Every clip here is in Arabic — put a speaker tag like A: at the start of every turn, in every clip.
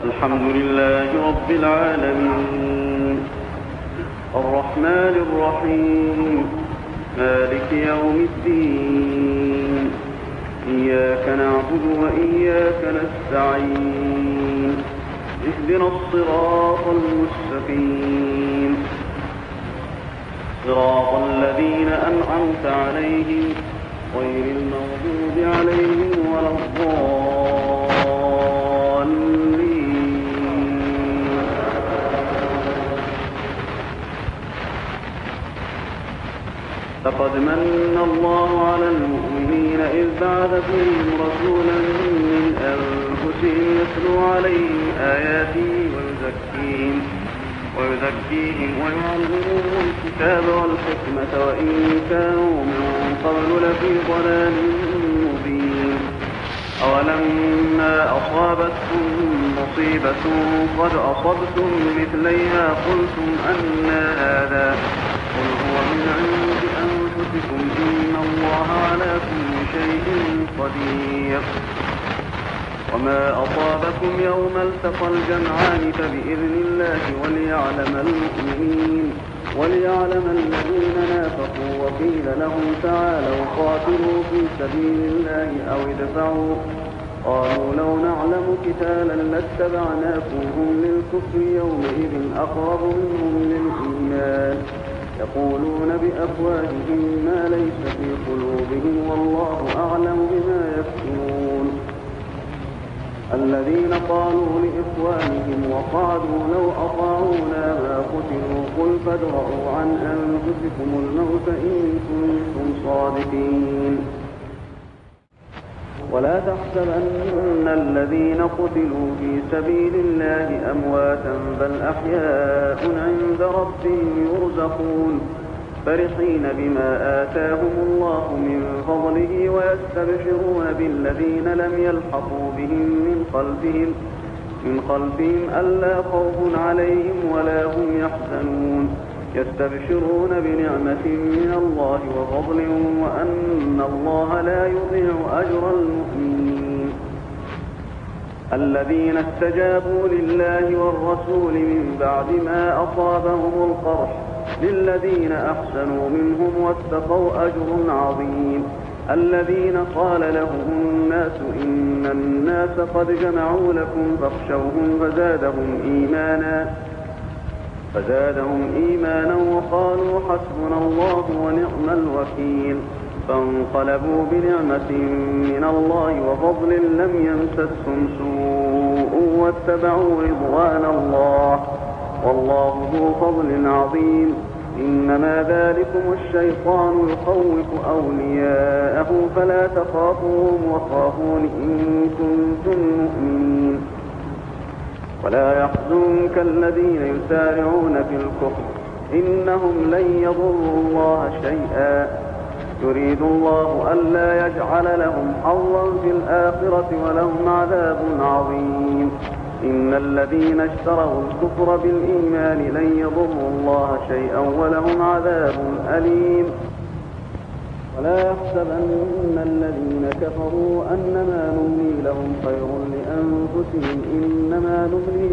A: الحمد لله رب العالمين الرحمن الرحيم مالك يوم الدين إياك نعبد وإياك نستعين اهدنا الصراط المستقيم صراط الذين أنعمت عليهم غير المغضوب عليهم ولا الضالين. لقد من الله على المؤمنين إذ بعث فيهم رسولا من أنفسهم يتلو عليهم آياته ويزكيهم ويعلمهم الكتاب والحكمة وإن كانوا من قبل لفي ضلال مبين. أولما أصابتكم مصيبة قد أصبتم مثليها قلتم أنى هذا قل هو من عند أنفسكم إن الله على كل شيء قدير. وما أصابكم يوم التقى الجمعان فبإذن الله وليعلم الذين نافقوا وقيل لهم تعالوا قاتلوا في سبيل الله أو ادفعوا قالوا لو نعلم قتالا لاتبعناكم هم للكفر يومئذ أقرب منهم للإيمان يقولون بأفواههم ما ليس في قلوبهم والله أعلم بما يكتمون. الذين قالوا لإخوانهم وقعدوا لو أطاعونا ما قتلوا قل فادرءوا عن أنفسكم الموت إن كنتم صادقين. ولا تحسبن الذين قتلوا في سبيل الله أمواتا بل أحياء عند ربهم يرزقون فرحين بما آتاهم الله من فضله ويستبشرون بالذين لم يلحقوا بهم من خلفهم ألا خوف عليهم ولا هم يحزنون يستبشرون بنعمة من الله وفضل وأن الله لا يضيع أجر المؤمنين. الذين استجابوا لله والرسول من بعد ما أصابهم القرح للذين أحسنوا منهم واتقوا أجر عظيم. الذين قال لهم الناس إن الناس قد جمعوا لكم فاخشوهم فزادهم إيمانا وقالوا حسبنا الله ونعم الوكيل. فانقلبوا بنعمة من الله وفضل لم يمسسهم سوء واتبعوا رضوان الله والله ذو فضل عظيم. إنما ذلكم الشيطان يخوف أولياءه فلا تخافوهم وخافون إن كنتم مؤمنين. ولا يحزنك الذين يسارعون في الكفر إنهم لن يضروا الله شيئا يريد الله ألا يجعل لهم حظا في الآخرة ولهم عذاب عظيم. إن الذين اشتروا الكفر بالإيمان لن يضروا الله شيئا ولهم عذاب أليم. ولا يحسبن الذين كفروا أنما نملي لهم خير لأنفسهم إنما نملي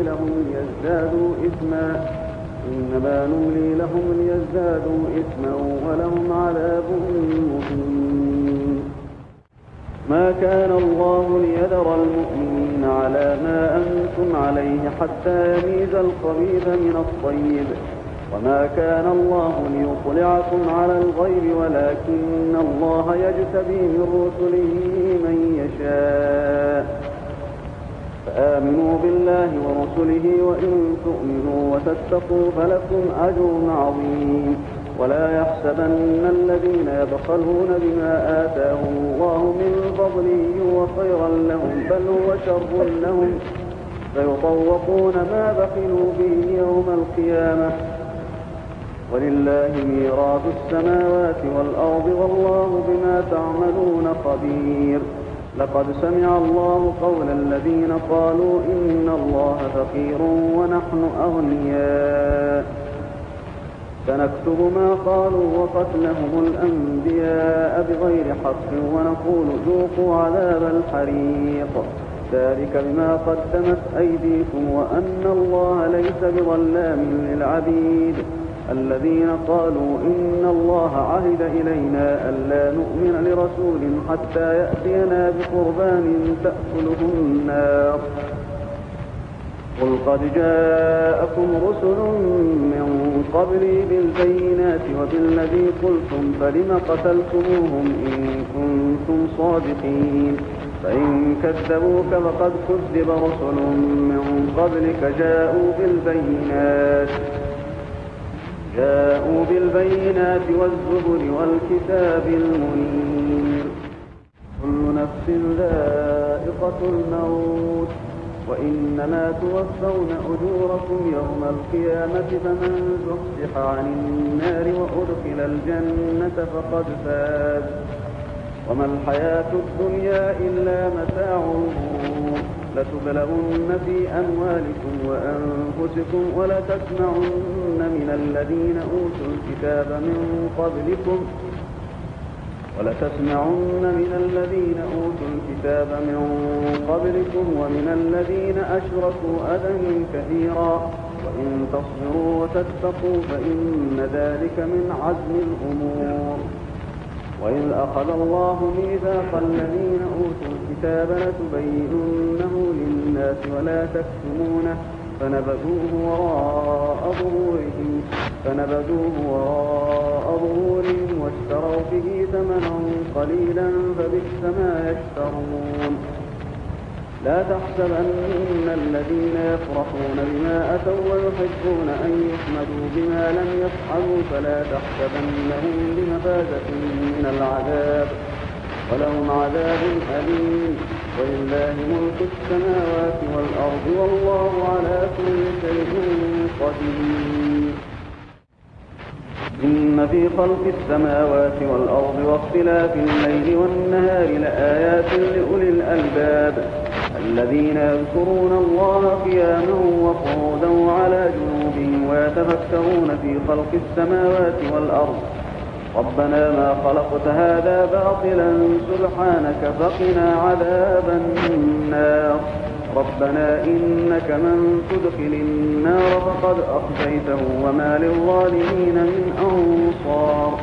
A: لهم ليزدادوا إثما ولهم عذاب مهين. ما كان الله ليذر المؤمنين على ما أنتم عليه حتى يميز الخبيث من الطيب وما كان الله ليطلعكم على الغيب ولكن الله يجتبي من رسله من يشاء فآمنوا بالله ورسله وإن تؤمنوا وتتقوا فلكم أجر عظيم. ولا يحسبن الذين يبخلون بما آتاهم الله من فضله هو خيرا لهم بل هو شر لهم فيطوقون ما بخلوا به يوم القيامة ولله ميراث السماوات والأرض والله بما تعملون خبير. لقد سمع الله قول الذين قالوا إن الله فقير ونحن أغنياء سنكتب ما قالوا وقتلهم الأنبياء بغير حق ونقول ذوقوا عذاب الحريق ذلك بما قدمت أيديكم وأن الله ليس بظلام للعبيد. الذين قالوا إن الله عهد إلينا ألا نؤمن لرسول حتى يأتينا بقربان تأكله النار. قل قد جاءكم رسل من قبلي بالبينات وبالذي قلتم فلم قتلتموهم إن كنتم صادقين. فإن كذبوك فقد كذب رسل من قبلك جاءوا بالبينات والزبر والكتاب المنير. كل نفس ذائقة الموت وإنما توفون أجوركم يوم القيامة فمن زحزح عن النار وأدخل الجنة فقد فاز وما الحياة الدنيا إلا متاع الغرور. لتبلغن في أموالكم وأنفسكم ولتسمعن من الذين أوتوا الكتاب من قبلكم ومن الذين أشركوا أذى كثيرا وإن تصبروا وتتقوا فإن ذلك من عزم الأمور. وإذ أخذ الله ميثاق الذين أوتوا الكتاب لتبيننه للناس ولا تكتمونه فنبذوه وراء ظهورهم واشتروا به ثمنا قليلا فبئس ما يشترون. لا تحسبن الذين يفرحون بما أتوا ويحبون أن يحمدوا بما لم يفعلوا فلا تحسبنهم بمفازة من العذاب ولهم عذاب أليم. ولله ملك السماوات والأرض والله على كل شيء قدير. إن في خلق السماوات والأرض واختلاف الليل والنهار لآيات لأولي الألباب الذين يذكرون الله قياما وقعودا وعلى جنوبهم ويتفكرون في خلق السماوات والأرض ربنا ما خلقت هذا باطلا سبحانك فقنا عذاب النار. ربنا إنك من تدخل النار فقد أخزيته وما للظالمين من أنصار.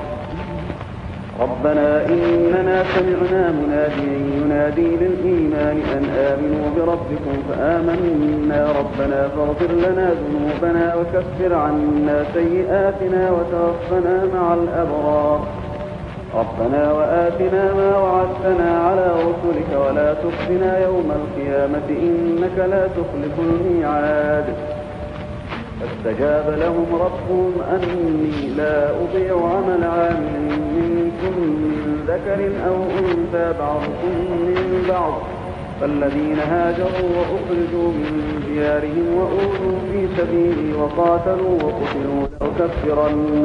A: ربنا إننا سمعنا مناديا ينادي للإيمان أن آمنوا بربكم فآمنا ربنا فاغفر لنا ذنوبنا وكفر عنا سيئاتنا وتوفنا مع الأبرار. ربنا وآتنا ما وعدتنا على رسلك ولا تخزنا يوم القيامة إنك لا تخلف الميعاد. فاستجاب لهم ربهم أني لا أضيع عمل عامل منكم من ذكر أو أنثى بعضكم من بعض فالذين هاجروا وأخرجوا من ديارهم وأوذوا في سبيلي وقاتلوا وقتلوا لأكفرن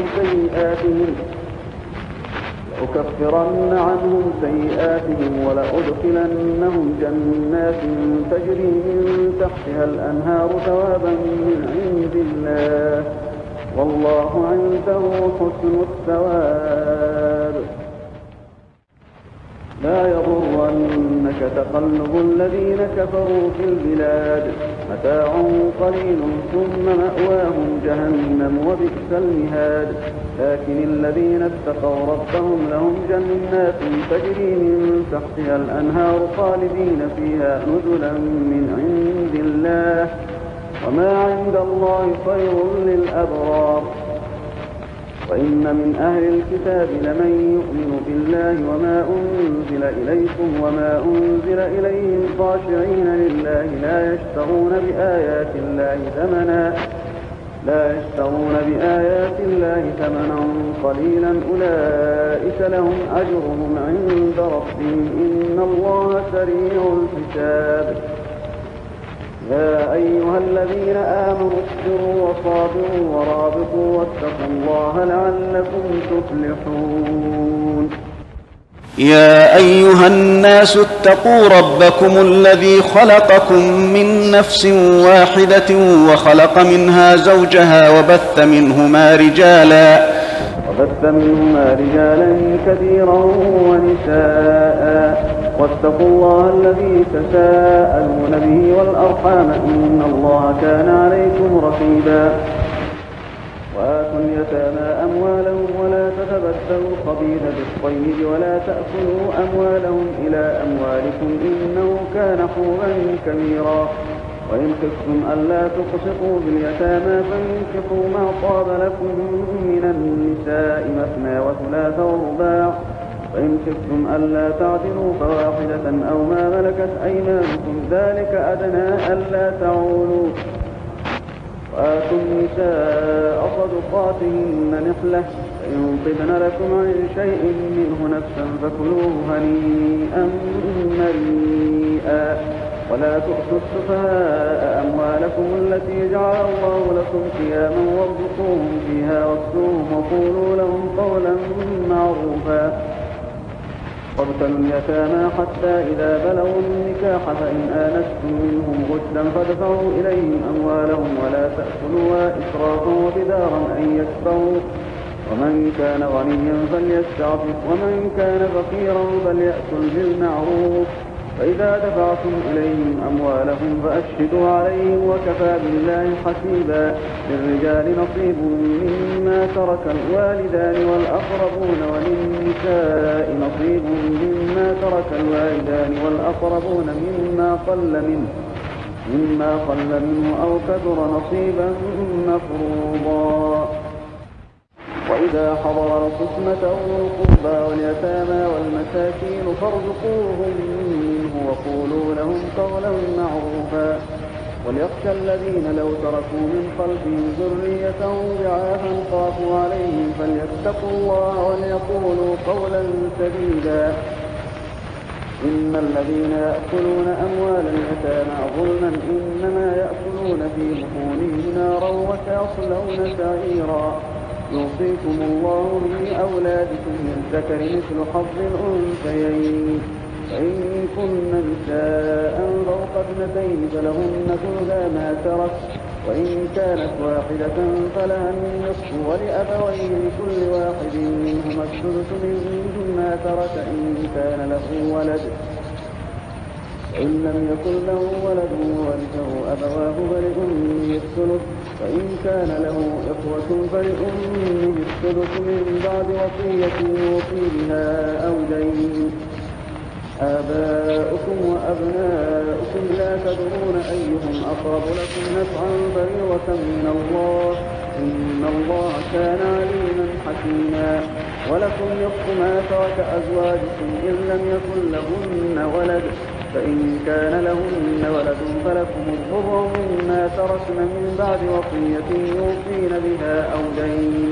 A: عنهم سيئاتهم ولأدخلنهم جنات تجري من تحتها الأنهار ثوابا من عند الله والله عنده حسن الثواب. لا يغرنك تقلب الذين كفروا في البلاد متاع قليل ثم مأواهم جهنم وبئس المهاد. لكن الذين اتقوا ربهم لهم جنات تجري من تحتها الأنهار خالدين فيها نزلا من عند الله وما عند الله خير للأبرار. وإن من أهل الكتاب لمن يؤمن بالله وما أنزل إليكم وما أنزل إليهم خاشعين لله لا يشترون بآيات الله ثمنا قليلا أولئك لهم أجرهم عند ربهم إن الله سريع الحساب. يا أيها الذين آمنوا اصبروا وصابروا ورابطوا واتقوا الله لعلكم تفلحون.
B: يا أيها الناس اتقوا ربكم الذي خلقكم من نفس واحدة وخلق منها زوجها وبث منهما رجالا
A: كثيرا ونساء واتقوا الله الذي تساءلون به والأرحام إن الله كان عليكم رقيبا وآتوا اليتامى أموالهم ولا تتبدلوا الخبيث بالطيب ولا تأكلوا أموالهم إلى أموالكم إنه كان حوبا كبيرا وإن خفتم ألا تقسطوا باليتامى فانكحوا ما طاب لكم من النساء مثنى وثلاث ورباع وإن خفتم ألا تعدلوا فواحدة أو ما ملكت أيمانكم ذلك أدنى ألا تعولوا وآتوا النساء صدقاتهن نحلة فإن طبن لكم عن شيء منه نفسا فكلوه هنيئا مريئا ولا تؤتوا السفهاء أموالكم التي جعل الله لكم قياما وارزقوهم فيها واكسوهم وقولوا لهم قولا معروفا وابتلوا اليتامى حتى إذا بلغوا النكاح فإن آنستم منهم رشدا فادفعوا إليهم أموالهم ولا تأكلوها إسرافا وبدارا أن يكبروا ومن كان غنيا فليستعفف ومن كان فقيرا فليأكل بالمعروف فإذا دفعتم إليهم أموالهم فأشهدوا عليهم وكفى بالله حسيبا للرجال نصيب مما ترك الوالدان والأقربون وللنساء نصيب مما ترك الوالدان والأقربون مما قل منه أو كثر نصيبا مفروضا وإذا حضر القسمة أولو القربى واليتامى والمساكين فارزقوهم منه وقولوا لهم قولا معروفا وليخشى الذين لو تركوا من خلفهم ذرية ضعافا خافوا عليهم فليتقوا الله وليقولوا قولا سديدا إن الذين يأكلون أموال اليتامى ظلما إنما يأكلون في بطونهم نارا وسيصلون سعيرا يوصيكم الله في أولادكم للذكر مثل حظ الأنثيين فإن كن نساء فوق اثنتين فلهن ثلثا ما ترك وإن كانت واحدة فلها النصف ولأبويه لكل واحد منهما الثلث مما ترك إن كان له ولد وإن لم يكن له ولد ورثه أبواه فلأمه الثلث وإن كان له إخوة فلأمه الثلث من بعد وصية يوصي بها أو دين آباؤكم وأبناؤكم لا تدرون أيهم أقرب لكم نفعا فريضة من الله إن الله كان عليما حكيما ولكم نصف ما ترك أزواجكم إن لم يكن لهن ولد فإن كان لهن ولد فلكم الربع مما تركن من بعد وصية يوصين بها أو دين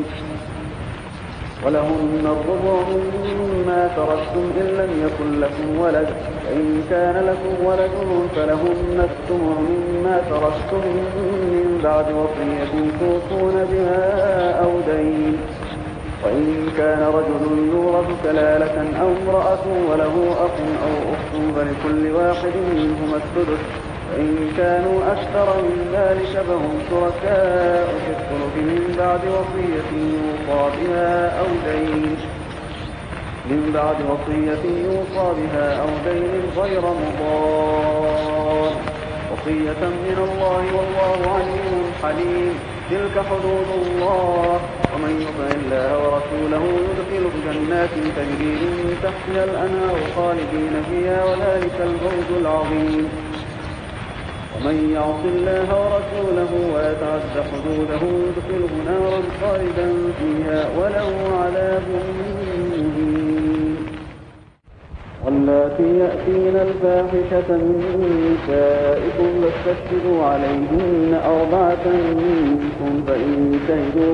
A: ولهن الربع مما تركتم إن لم يكن لكم ولد فإن كان لكم ولد فلهن الثمن مما تركتم من بعد وصية توصون بها أو دين وإن كان رجل يورث كلالة أو امرأة وله أخ أو أخت فلكل واحد منهما السدس وإن كانوا أكثر من ذلك فهم شركاء في الثلث من بعد وصية يوصى بها أو دين غير مضار وصية من الله والله عليم حليم تلك حدود الله ومن يطع الله ورسوله يدخله جنات تجري من تحتها الأنهار خالدين فيها وذلك الفوز العظيم ومن يعص الله ورسوله ويتعد حدوده يدخله نارا خالدا فيها وله عذاب مهين واللاتي يأتين الفاحشة من نسائكم فاستشهدوا عليهن 4 منكم فإن شهدوا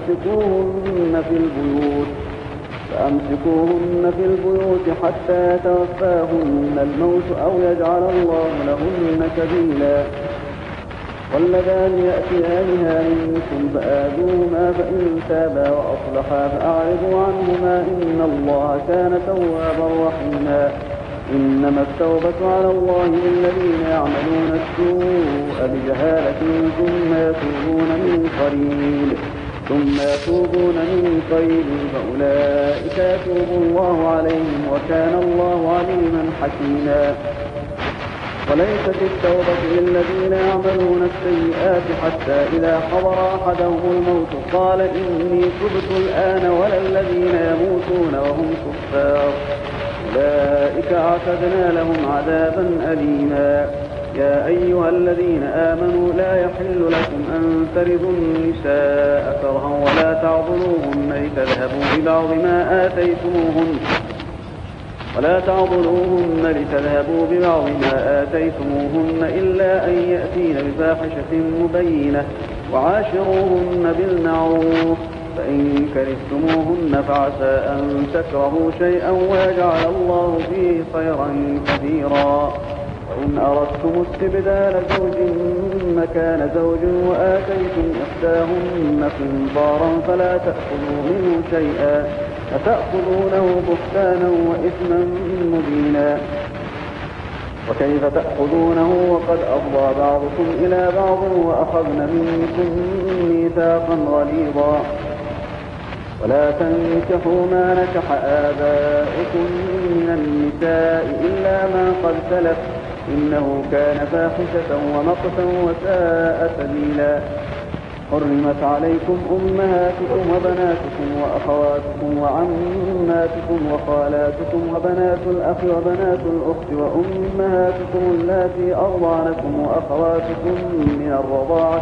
A: فأمسكوهن في البيوت حتى يتوفاهن الموت أو يجعل الله لهن سبيلا واللذان يأتيانها منكم فآذوهما فإن تابا وأصلحا فأعرضوا عنهما إن الله كان توابا رحيما إنما التوبة على الله للذين يعملون السوء بجهالة ثم يتوبون من قريب ثم يتوبون من قريب فأولئك يتوب الله عليهم وكان الله عليما حكيما. وليست التوبة للذين يعملون السيئات حتى إذا حضر أحدهم الموت قال إني تبت الآن ولا الذين يموتون وهم كفار أولئك أعتدنا لهم عذابا أليما. يا أيها الذين آمنوا لا يحل لكم أن ترثوا النساء كرها ولا تعضلوهن لتذهبوا ببعض ما آتيتموهن إلا أن يأتين بفاحشة مبينة وعاشروهن بالمعروف فإن كرهتموهن فعسى أن تكرهوا شيئا ويجعل الله فيه خيرا كثيرا. وإن أردتم استبدال زوج مكان زوج وآتيتم إحداهن قنطارا فلا تأخذوا منه شيئا أتأخذونه بهتانا وإثما مبينا. وكيف تأخذونه وقد أفضى بعضكم إلى بعض وأخذن منكم ميثاقا غليظا. ولا تنكحوا ما نكح آباؤكم من النساء إلا ما قد سلف إنه كان فاحشة ومقتا وساء سبيلا. حرمت عليكم أمهاتكم وبناتكم وأخواتكم وعماتكم وخالاتكم وبنات الأخ وبنات الأخت وأمهاتكم اللاتي أرضعنكم وأخواتكم من الرضاعة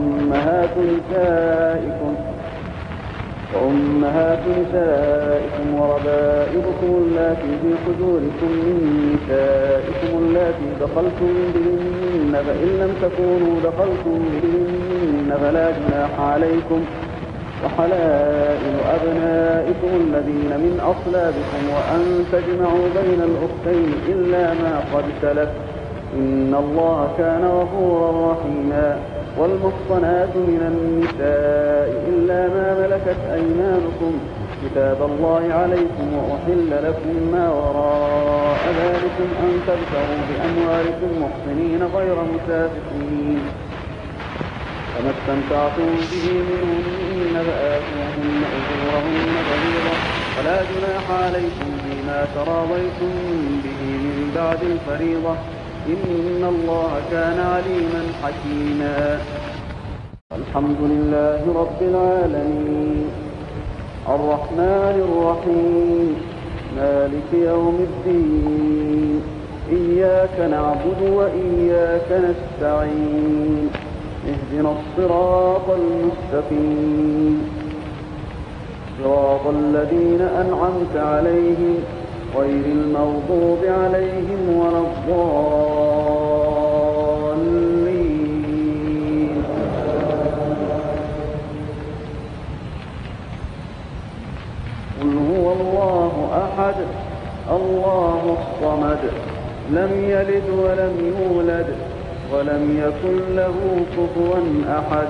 A: وأمهات نسائكم وربائبكم اللاتي في حجوركم من نسائكم اللاتي دخلتم بهن فإن لم تكونوا دخلتم بهن فلا جناح عليكم وحلائل أبنائكم الذين من أصلابكم وأن تجمعوا بين الأختين إلا ما قد سلف إن الله كان غفورا رحيما. والمحصنات من النساء إلا ما ملكت أيمانكم كتاب الله عليكم وأحل لكم ما وراء ذلكم أن تبتغوا بأموالكم محصنين غير مسافحين. فما استمتعتم به منهن فآتوهن أجورهن فريضة ولا جناح عليكم فيما تراضيتم به من بعد الفريضة إن الله كان عليما حكيما. الحمد لله رب العالمين الرحمن الرحيم مالك يوم الدين إياك نعبد وإياك نستعين اهدنا الصراط المستقيم صراط الذين أنعمت عليهم غير المغضوب عليهم ولا الضالين. قل هو الله أحد الله الصمد لم يلد ولم يولد ولم يكن له كفوا أحد.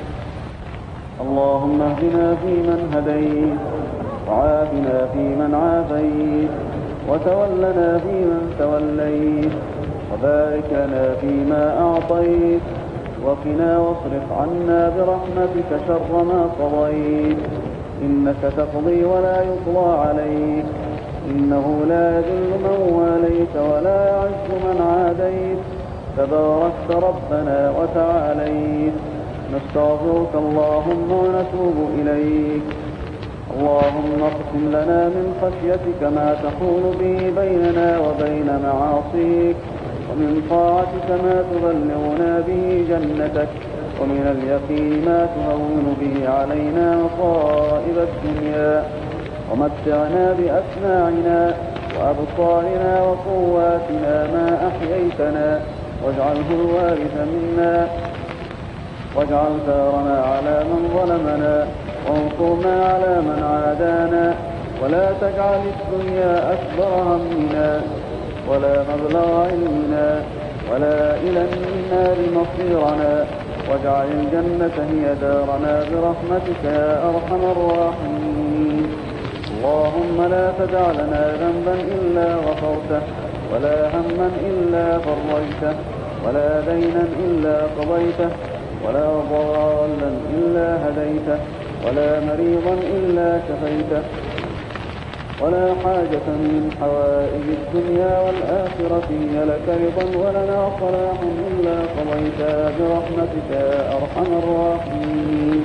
A: اللهم اهدنا فيمن هديت وعافنا فيمن عافيت وتولنا فيمن توليت وبارك لنا فيما أعطيت وقنا واصرف عنا برحمتك شر ما قضيت إنك تقضي ولا يقضى عليك إنه لا يذل من واليت ولا يعز من عاديت تباركت ربنا وتعاليت. نستغفرك اللهم ونتوب إليك. اللهم اقسم لنا من خشيتك ما تحول به بيننا وبين معاصيك ومن طاعتك ما تبلغنا به جنتك ومن اليقين ما تهون به علينا مصائب الدنيا ومتعنا بأسماعنا وأبصارنا وقواتنا ما أحييتنا واجعله الوارث منا واجعل ثارنا على من ظلمنا وانصرنا على من عادانا ولا تجعل الدنيا أكبر همنا ولا مبلغ علمنا ولا إلى النار مصيرنا واجعل الجنة هي دارنا برحمتك يا أرحم الراحمين. اللهم لا تدع لنا ذنبا إلا غفرته ولا هما إلا فرجته ولا دينا إلا قضيته ولا ضالا إلا هديته ولا مريضا إلا شفيته، ولا حاجة من حوائج الدنيا والآخرة هي لك رضا ولنا صلاح إلا قضيتها برحمتك يا أرحم الراحمين.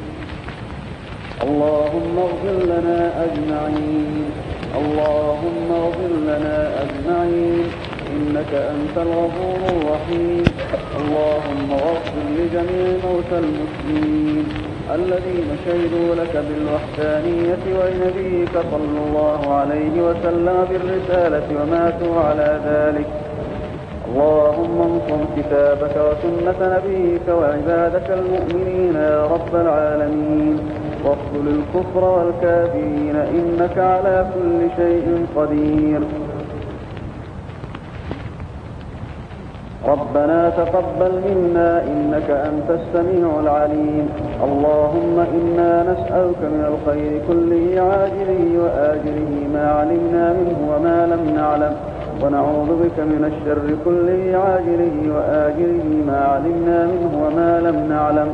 A: اللهم اغفر لنا أجمعين، اللهم اغفر لنا أجمعين، إنك أنت الغفور الرحيم. اللهم اغفر لجميع موتى المسلمين الذين شهدوا لك بالوحدانية ولنبيك صلى الله عليه وسلم بالرسالة وماتوا على ذلك. اللهم انصر كتابك وسنة نبيك وعبادك المؤمنين يا رب العالمين، واقتل الكفر والكافرين إنك على كل شيء قدير. ربنا تقبل منا إنك أنت السميع العليم. اللهم إنا نسألك من الخير كله عاجله وآجله ما علمنا منه وما لم نعلم، ونعوذ بك من الشر كله عاجله وآجله ما علمنا منه وما لم نعلم.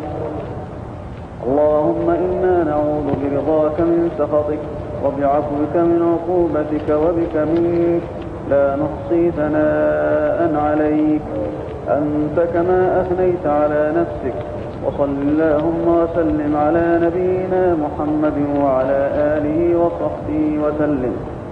A: اللهم إنا نعوذ برضاك من سخطك وبعفوك من عقوبتك وبك منك، لا نحصي ثناء عليك أنت كما أثنيت على نفسك. وصل اللهم وسلم على نبينا محمد وعلى آله وصحبه وسلم.